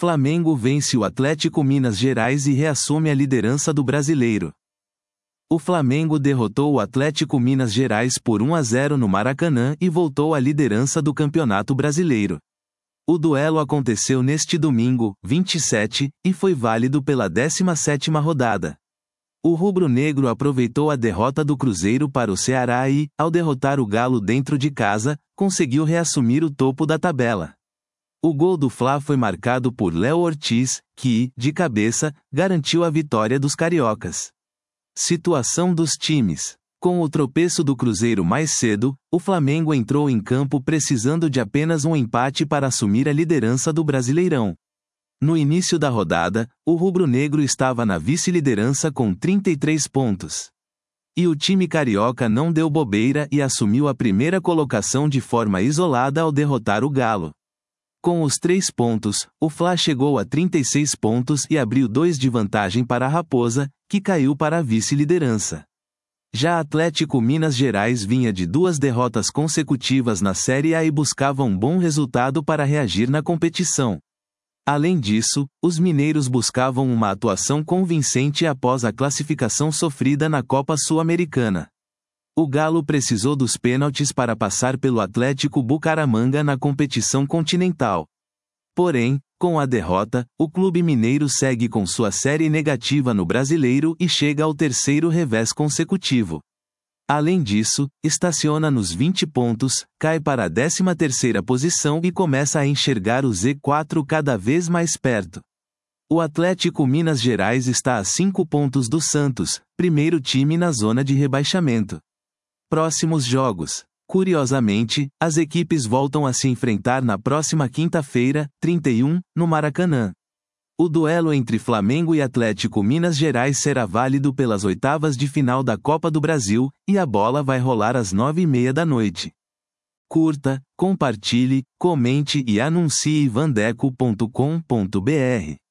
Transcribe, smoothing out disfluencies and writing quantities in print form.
Flamengo vence o Atlético Minas Gerais e reassume a liderança do Brasileiro. O Flamengo derrotou o Atlético Minas Gerais por 1-0 no Maracanã e voltou à liderança do Campeonato Brasileiro. O duelo aconteceu neste domingo, 27, e foi válido pela 17ª rodada. O rubro-negro aproveitou a derrota do Cruzeiro para o Ceará e, ao derrotar o Galo dentro de casa, conseguiu reassumir o topo da tabela. O gol do Fla foi marcado por Léo Ortiz, que, de cabeça, garantiu a vitória dos cariocas. Situação dos times. Com o tropeço do Cruzeiro mais cedo, o Flamengo entrou em campo precisando de apenas um empate para assumir a liderança do Brasileirão. No início da rodada, o rubro-negro estava na vice-liderança com 33 pontos. E o time carioca não deu bobeira e assumiu a primeira colocação de forma isolada ao derrotar o Galo. Com os 3 pontos, o Fla chegou a 36 pontos e abriu 2 de vantagem para a Raposa, que caiu para a vice-liderança. Já Atlético Minas Gerais vinha de 2 derrotas consecutivas na Série A e buscava um bom resultado para reagir na competição. Além disso, os mineiros buscavam uma atuação convincente após a classificação sofrida na Copa Sul-Americana. O Galo precisou dos pênaltis para passar pelo Atlético Bucaramanga na competição continental. Porém, com a derrota, o clube mineiro segue com sua série negativa no Brasileiro e chega ao 3º revés consecutivo. Além disso, estaciona nos 20 pontos, cai para a 13ª posição e começa a enxergar o Z4 cada vez mais perto. O Atlético Minas Gerais está a 5 pontos do Santos, primeiro time na zona de rebaixamento. Próximos jogos. Curiosamente, as equipes voltam a se enfrentar na próxima quinta-feira, 31, no Maracanã. O duelo entre Flamengo e Atlético Minas Gerais será válido pelas oitavas de final da Copa do Brasil, e a bola vai rolar às 9h30 da noite. Curta, compartilhe, comente e anuncie vandeco.com.br.